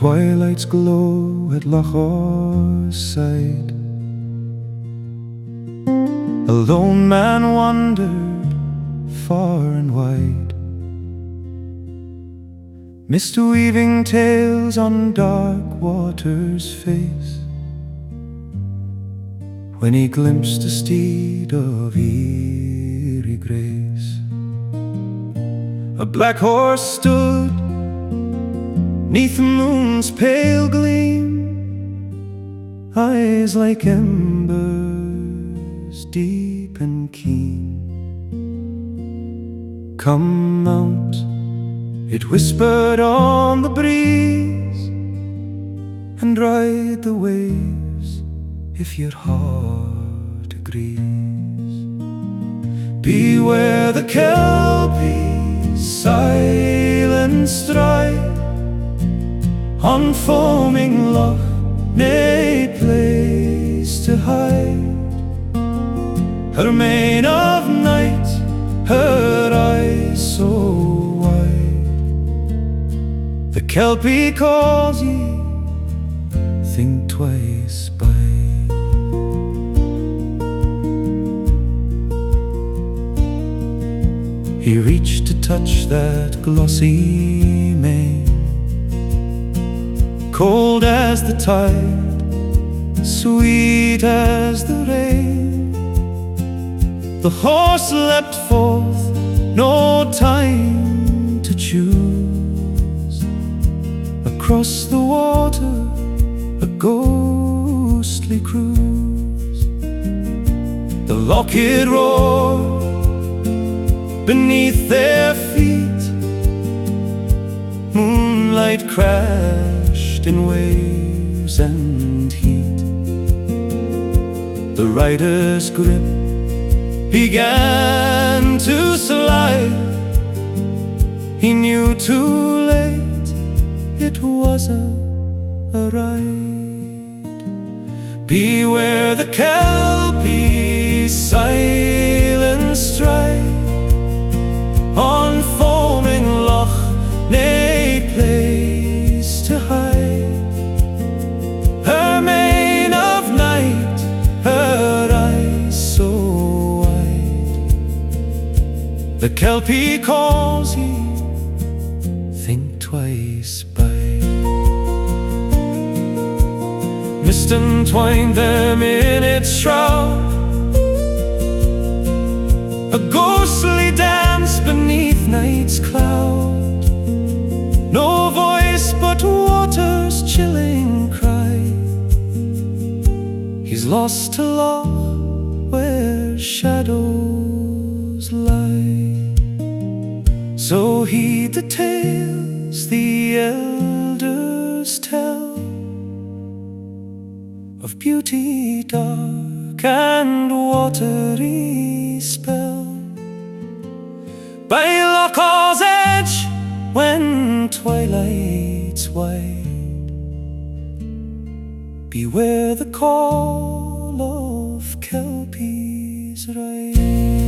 twilight's glow at Loch Orr's side, a lone man wandered far and wide, mist weaving tales on dark water's face, when he glimpsed a steed of eerie grace. A black horse stood 'neath the moon's pale gleam, eyes like embers, deep and keen. "Come mount," it whispered on the breeze, "and ride the waves if your heart agrees. Beware the Kelpie's silent stride, on foaming loch, nae place to hide. Her mane of night, her eyes so wide. The Kelpie calls ye, think twice by." He reached to touch that glossy mane, cold as the tide, sweet as the rain. The horse leapt forth, no time to choose. Across the water, a ghostly cruise. The Lochid roared beneath their feet, moonlight crashed in waves and heat. The rider's grip began to slide. He knew too late it was a ride. Beware the Kelpie's silent stride, on foaming loch, nae place to hide. Her mane of night, her eyes so wide. The Kelpie calls ye, think twice by. Mist entwined them in its shroud, a ghostly dance beneath night's cloud. No voice but water's chilling cry. He's lost to law where shadows lie. So heed the tales the elders tell, of beauty dark and watery spell, by Loch Orr's edge when twilight's wide. Beware the call of Kelpie's ride.